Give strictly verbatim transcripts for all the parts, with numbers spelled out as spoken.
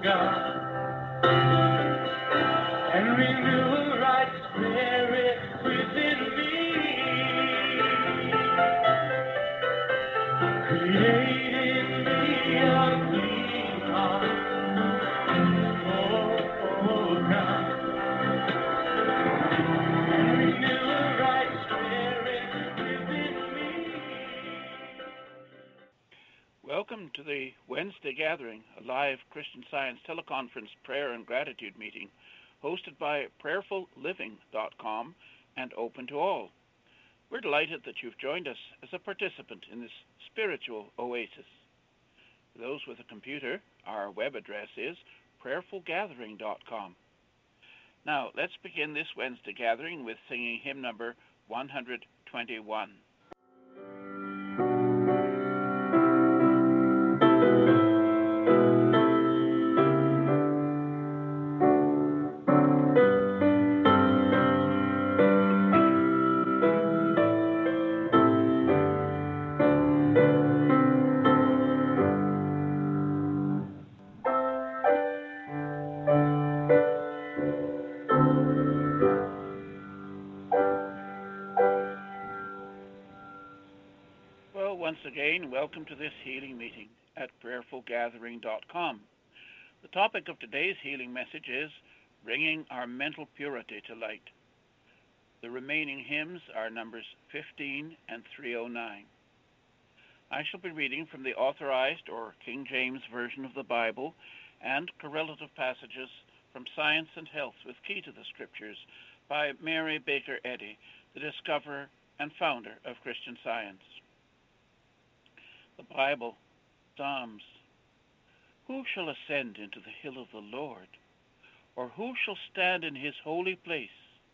God, and renew a right spirit within me. Create in me a clean heart, oh, oh God, and renew a right spirit within me. Welcome to the Wednesday Gathering, a live Christian Science teleconference prayer and gratitude meeting hosted by prayerful living dot com and open to all. We're delighted that you've joined us as a participant in this spiritual oasis. For those with a computer, our web address is prayerful gathering dot com. Now, let's begin this Wednesday gathering with singing hymn number one hundred twenty-one. Well, once again, welcome to this healing meeting at prayerful gathering dot com. The topic of today's healing message is bringing our mental purity to light. The remaining hymns are numbers fifteen and three oh nine. I shall be reading from the Authorized or King James Version of the Bible and correlative passages from Science and Health with Key to the Scriptures by Mary Baker Eddy, the discoverer and founder of Christian Science. The Bible, Psalms. Who shall ascend into the hill of the Lord? Or who shall stand in his holy place?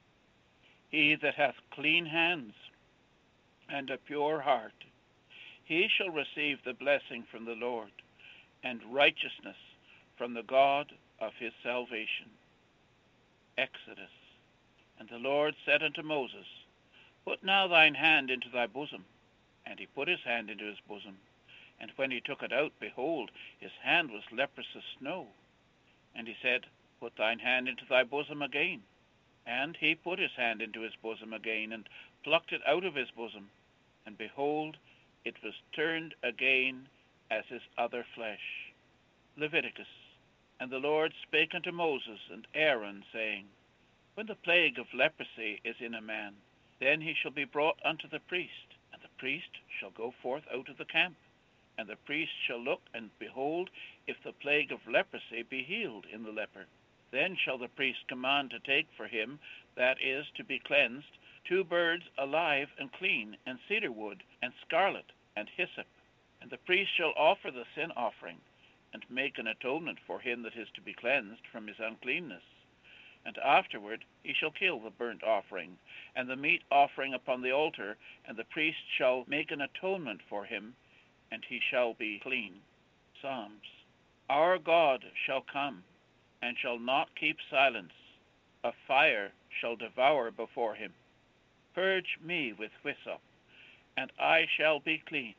He that hath clean hands and a pure heart, he shall receive the blessing from the Lord, and righteousness from the God of his salvation. Exodus. And the Lord said unto Moses, Put now thine hand into thy bosom. And he put his hand into his bosom. And when he took it out, behold, his hand was leprous as snow. And he said, Put thine hand into thy bosom again. And he put his hand into his bosom again, and plucked it out of his bosom. And behold, it was turned again as his other flesh. Leviticus. And the Lord spake unto Moses and Aaron, saying, When the plague of leprosy is in a man, then he shall be brought unto the priest, and the priest shall go forth out of the camp. And the priest shall look, and behold, if the plague of leprosy be healed in the leper. Then shall the priest command to take for him, that is, to be cleansed, two birds alive and clean, and cedar wood, and scarlet, and hyssop. And the priest shall offer the sin offering, and make an atonement for him that is to be cleansed from his uncleanness. And afterward he shall kill the burnt offering, and the meat offering upon the altar, and the priest shall make an atonement for him, and he shall be clean. Psalms. Our God shall come, and shall not keep silence. A fire shall devour before him. Purge me with hyssop, and I shall be clean.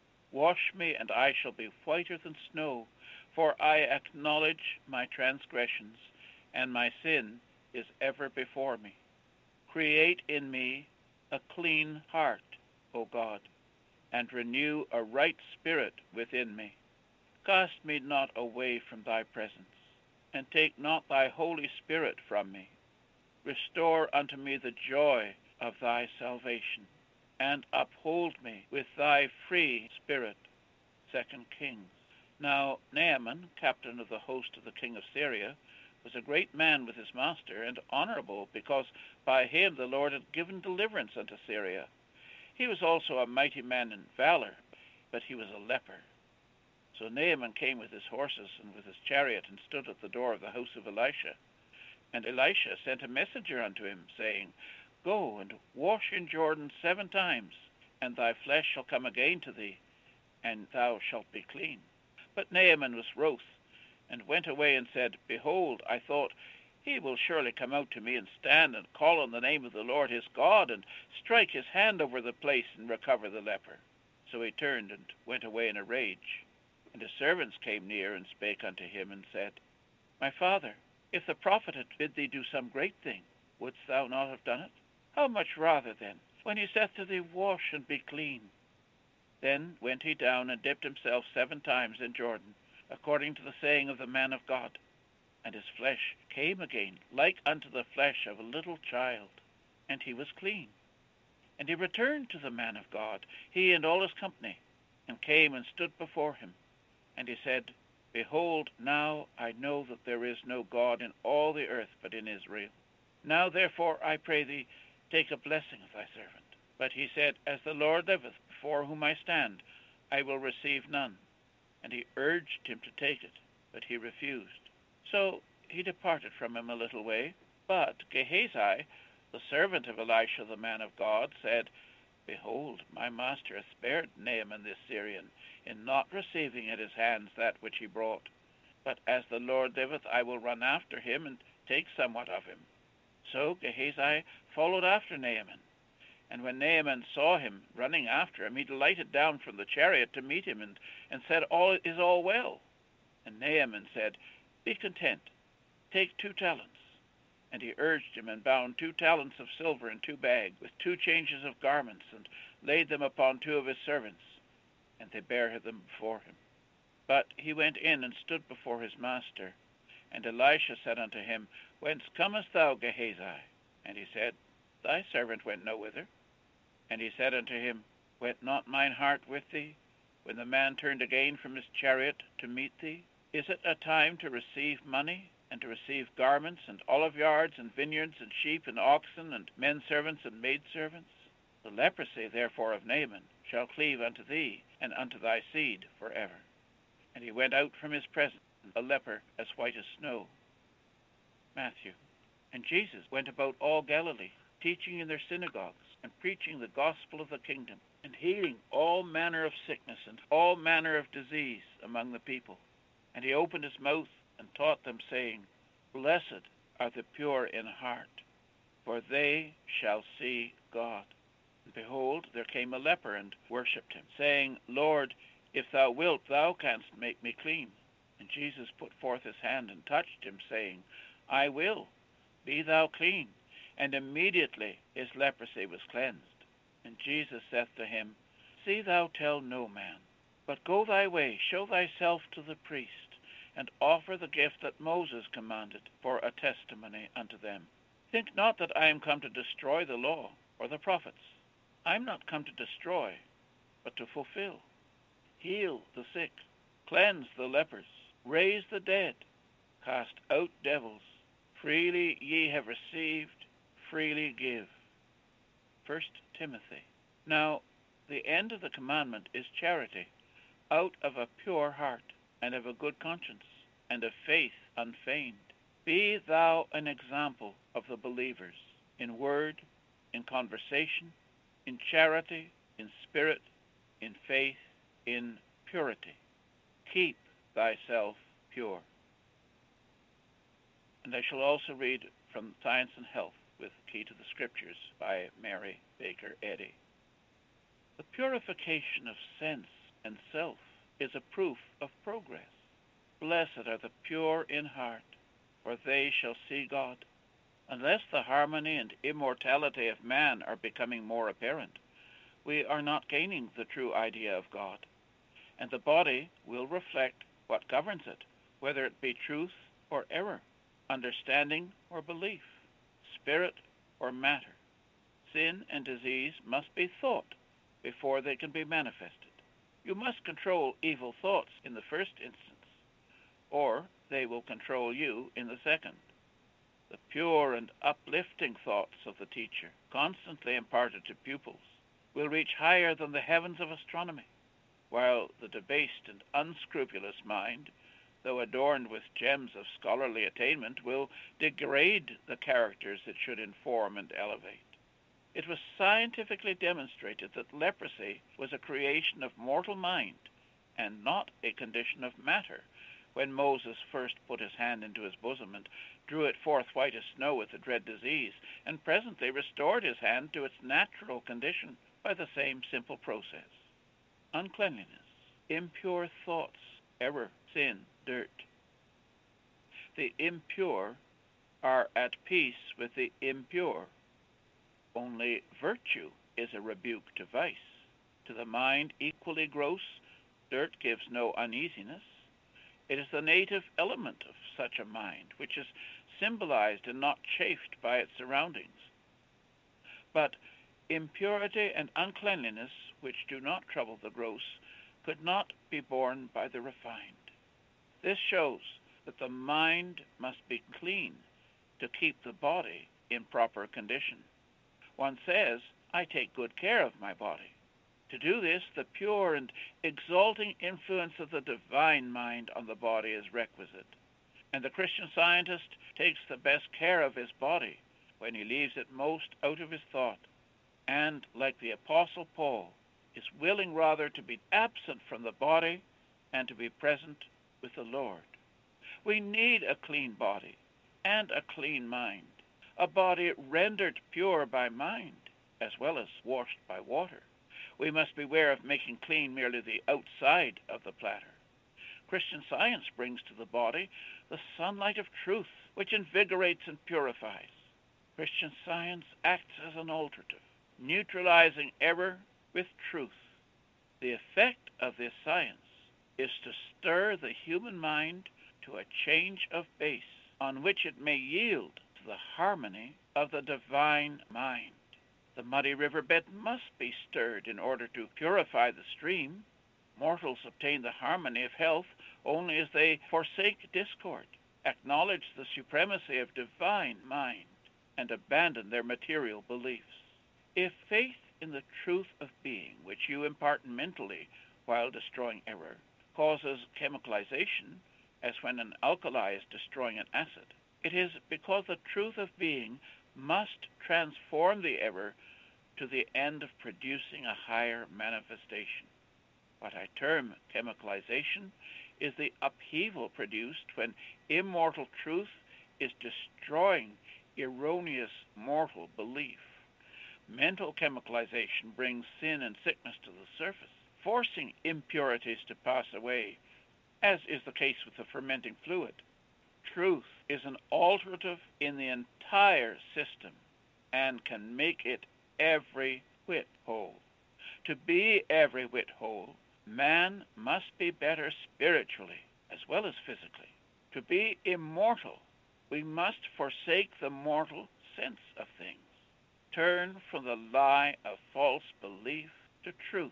Wash me, and I shall be whiter than snow, for I acknowledge my transgressions, and my sin is ever before me. Create in me a clean heart, O God, and renew a right spirit within me. Cast me not away from thy presence, and take not thy Holy Spirit from me. Restore unto me the joy of thy salvation, and uphold me with thy free spirit. Second Kings. Now Naaman, captain of the host of the king of Syria, was a great man with his master, and honorable, because by him the Lord had given deliverance unto Syria. He was also a mighty man in valor, but he was a leper. So Naaman came with his horses and with his chariot, and stood at the door of the house of Elisha. And Elisha sent a messenger unto him, saying, Go and wash in Jordan seven times, and thy flesh shall come again to thee, and thou shalt be clean. But Naaman was wroth, and went away and said, Behold, I thought, he will surely come out to me and stand and call on the name of the Lord his God, and strike his hand over the place and recover the leper. So he turned and went away in a rage. And his servants came near and spake unto him and said, My father, if the prophet had bid thee do some great thing, wouldst thou not have done it? How much rather, then, when he saith to thee, Wash and be clean? Then went he down and dipped himself seven times in Jordan, according to the saying of the man of God. And his flesh came again like unto the flesh of a little child, and he was clean. And he returned to the man of God, he and all his company, and came and stood before him. And he said, Behold, now I know that there is no God in all the earth but in Israel. Now therefore, I pray thee, take a blessing of thy servant. But he said, As the Lord liveth, before whom I stand, I will receive none. And he urged him to take it, but he refused. So he departed from him a little way. But Gehazi, the servant of Elisha the man of God, said, Behold, my master hath spared Naaman this Syrian, in not receiving at his hands that which he brought. But as the Lord liveth, I will run after him, and take somewhat of him. So Gehazi followed after Naaman. And when Naaman saw him running after him, he alighted down from the chariot to meet him, and, and said, All is all well. And Naaman said, Be content, take two talents. And he urged him, and bound two talents of silver in two bags, with two changes of garments, and laid them upon two of his servants, and they bare them before him. But he went in and stood before his master. And Elisha said unto him, Whence comest thou, Gehazi? And he said, Thy servant went no whither. And he said unto him, Went not mine heart with thee, when the man turned again from his chariot to meet thee? Is it a time to receive money, and to receive garments, and olive yards, and vineyards, and sheep, and oxen, and men servants, and maid servants? The leprosy therefore of Naaman shall cleave unto thee, and unto thy seed for ever. And he went out from his presence, a leper as white as snow. Matthew. And Jesus went about all Galilee, teaching in their synagogues, and preaching the gospel of the kingdom, and healing all manner of sickness and all manner of disease among the people. And he opened his mouth and taught them, saying, Blessed are the pure in heart, for they shall see God. And behold, there came a leper and worshipped him, saying, Lord, if thou wilt, thou canst make me clean. And Jesus put forth his hand and touched him, saying, I will, be thou clean. And immediately his leprosy was cleansed. And Jesus saith to him, See thou tell no man, but go thy way, show thyself to the priest, and offer the gift that Moses commanded for a testimony unto them. Think not that I am come to destroy the law or the prophets. I am not come to destroy, but to fulfill. Heal the sick, cleanse the lepers, raise the dead, cast out devils. Freely ye have received, freely give. First Timothy. Now, the end of the commandment is charity, out of a pure heart, and of a good conscience, and of faith unfeigned. Be thou an example of the believers, in word, in conversation, in charity, in spirit, in faith, in purity. Keep thyself pure. And I shall also read from Science and Health with Key to the Scriptures by Mary Baker Eddy. The purification of sense and self is a proof of progress. Blessed are the pure in heart, for they shall see God. Unless the harmony and immortality of man are becoming more apparent, we are not gaining the true idea of God, and the body will reflect what governs it, whether it be truth or error, understanding or belief, spirit or matter. Sin and disease must be thought before they can be manifested. You must control evil thoughts in the first instance, or they will control you in the second. The pure and uplifting thoughts of the teacher, constantly imparted to pupils, will reach higher than the heavens of astronomy, while the debased and unscrupulous mind, though adorned with gems of scholarly attainment, will degrade the characters it should inform and elevate. It was scientifically demonstrated that leprosy was a creation of mortal mind and not a condition of matter when Moses first put his hand into his bosom and drew it forth white as snow with the dread disease, and presently restored his hand to its natural condition by the same simple process. Uncleanliness, impure thoughts, error, sin, dirt. the impure are at peace with the impure. Only virtue is a rebuke to vice. To the mind equally gross, dirt gives no uneasiness. It is the native element of such a mind, which is symbolized and not chafed by its surroundings. But impurity and uncleanliness, which do not trouble the gross, could not be borne by the refined. This shows that the mind must be clean to keep the body in proper condition. One says, I take good care of my body. To do this, the pure and exalting influence of the divine mind on the body is requisite. And the Christian Scientist takes the best care of his body when he leaves it most out of his thought, and, like the Apostle Paul, is willing rather to be absent from the body and to be present with the Lord. We need a clean body and a clean mind, a body rendered pure by mind as well as washed by water. We must beware of making clean merely the outside of the platter. Christian Science brings to the body the sunlight of truth, which invigorates and purifies. Christian Science acts as an alterative, neutralizing error with truth. The effect of this science is to stir the human mind to a change of base on which it may yield to the harmony of the divine mind. The muddy riverbed must be stirred in order to purify the stream. Mortals obtain the harmony of health only as they forsake discord, acknowledge the supremacy of divine mind, and abandon their material beliefs. If faith in the truth of being, which you impart mentally while destroying error, causes chemicalization, as when an alkali is destroying an acid, it is because the truth of being must transform the error to the end of producing a higher manifestation. What I term chemicalization is the upheaval produced when immortal truth is destroying erroneous mortal belief. Mental chemicalization brings sin and sickness to the surface, forcing impurities to pass away, as is the case with the fermenting fluid. Truth is an alterative in the entire system and can make it every whit whole. To be every whit whole, man must be better spiritually as well as physically. To be immortal, we must forsake the mortal sense of things, turn from the lie of false belief to truth,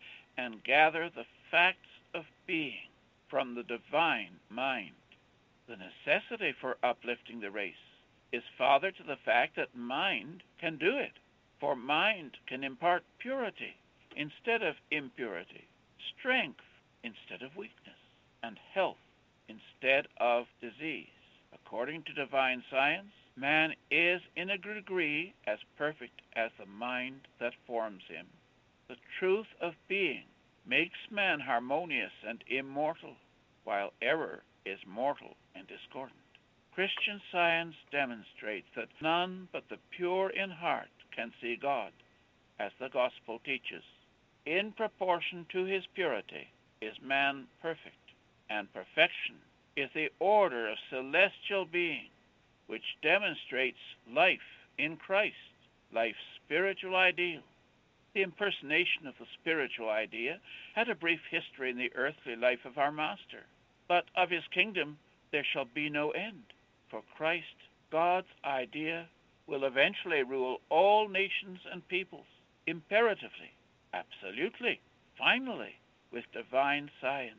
and gather the facts of being from the divine mind. The necessity for uplifting the race is father to the fact that mind can do it, for mind can impart purity instead of impurity, strength instead of weakness, and health instead of disease. According to divine science, man is in a degree as perfect as the mind that forms him. The truth of being makes man harmonious and immortal, while error is mortal and discordant. Christian Science demonstrates that none but the pure in heart can see God, as the gospel teaches. In proportion to his purity is man perfect, and perfection is the order of celestial being, which demonstrates life in Christ, life's spiritual ideal. The impersonation of the spiritual idea had a brief history in the earthly life of our Master, but of his kingdom there shall be no end. For Christ, God's idea, will eventually rule all nations and peoples, imperatively, absolutely, finally, with divine science.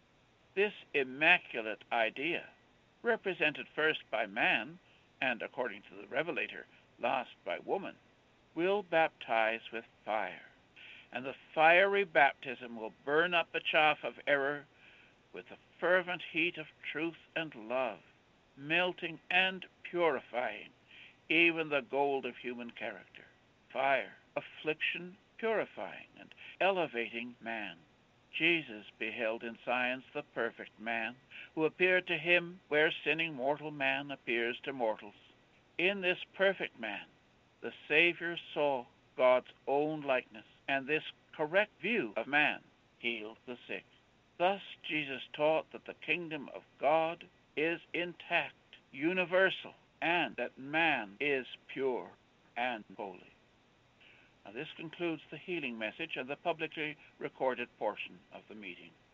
This immaculate idea, represented first by man, and according to the Revelator, last by woman, will baptize with fire, and the fiery baptism will burn up the chaff of error with the fervent heat of truth and love, melting and purifying even the gold of human character. Fire, affliction, purifying and elevating man. Jesus beheld in science the perfect man, who appeared to him where sinning mortal man appears to mortals. In this perfect man, the Savior saw God's own likeness, and this correct view of man healed the sick. Thus Jesus taught that the kingdom of God is intact, universal, and that man is pure and holy. Now, this concludes the healing message and the publicly recorded portion of the meeting.